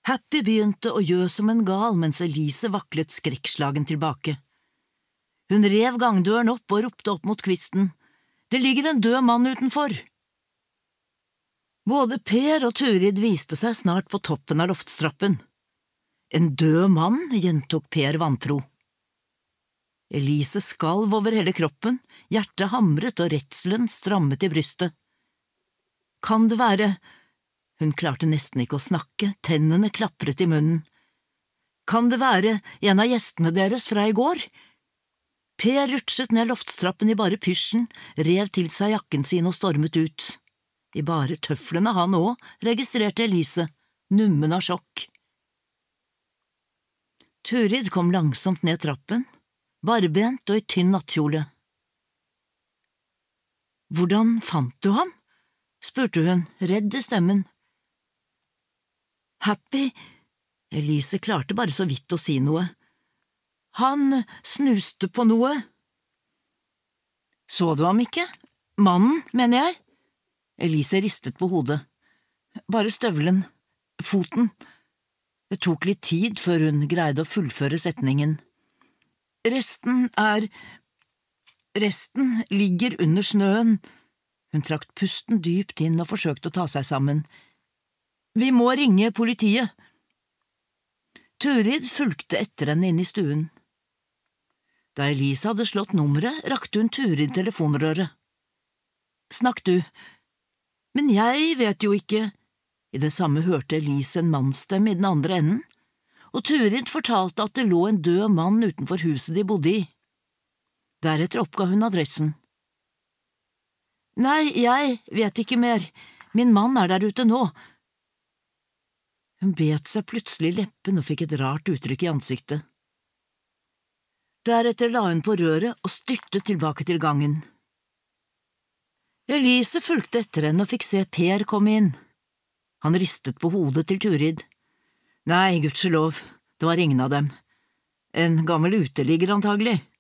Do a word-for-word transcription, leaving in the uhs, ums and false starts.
Happy begynte å gjø som en gal mens Elise vaklet skrekkslagen tilbake. Hun rev gangdøren opp og ropte opp mot kvisten. Det ligger en død mann utenfor! Både Per og Turid viste seg snart på toppen av loftstrappen. En død mann, gjentok Per vantro. Elise skalv over hele kroppen, hjertet hamret og redselen strammet i brystet. Kan det være… Hun klarte nesten ikke å snakke, tennene klapret i munnen. Kan det være en av gjestene deres fra i går? Per rutsjet ned loftstrappen i bare pysjen, rev til seg jakken sin og stormet ut. I bare tøflene han også, registrerte Elise, nummen av sjokk. Turid kom langsomt ned trappen, barbent og i tynn nattkjole. Hvordan fant du ham? Spurte hun, redd i stemmen. Happy… Elise klarte bare så vidt å si noe. Han snuste på noe. Så du ham ikke? Mannen, mener jeg? Elise ristet på hodet. Bare støvelen. Foten. Det tok litt tid før hun greide å fullføre setningen. Resten er… Resten ligger under snøen. Hun trakk pusten dypt inn og forsøkte å ta seg sammen. Vi må ringe politiet. Turid fulgte etter henne inn i stuen. Da Elise hadde slått nummeret, rakte hun Turid telefonrøret. Snakk du. Men jeg vet jo ikke… I det samme hørte Elise en mannsstemme i den andre enden, og Turid fortalte at det lå en død mann utenfor huset de bodde i. Deretter oppga hun adressen. Nei, jeg vet ikke mer. Min mann er der ute nå. Hun bet seg plutselig i leppen og fikk et rart uttrykk i ansiktet. Deretter la hun på røret og styrtet tilbake til gangen. Elise fulgte etter henne og fikk se Per komme inn. Han ristet på hodet til Turid. Nei, gudskjelov, det var ingen av dem. En gammel uteligger antagelig.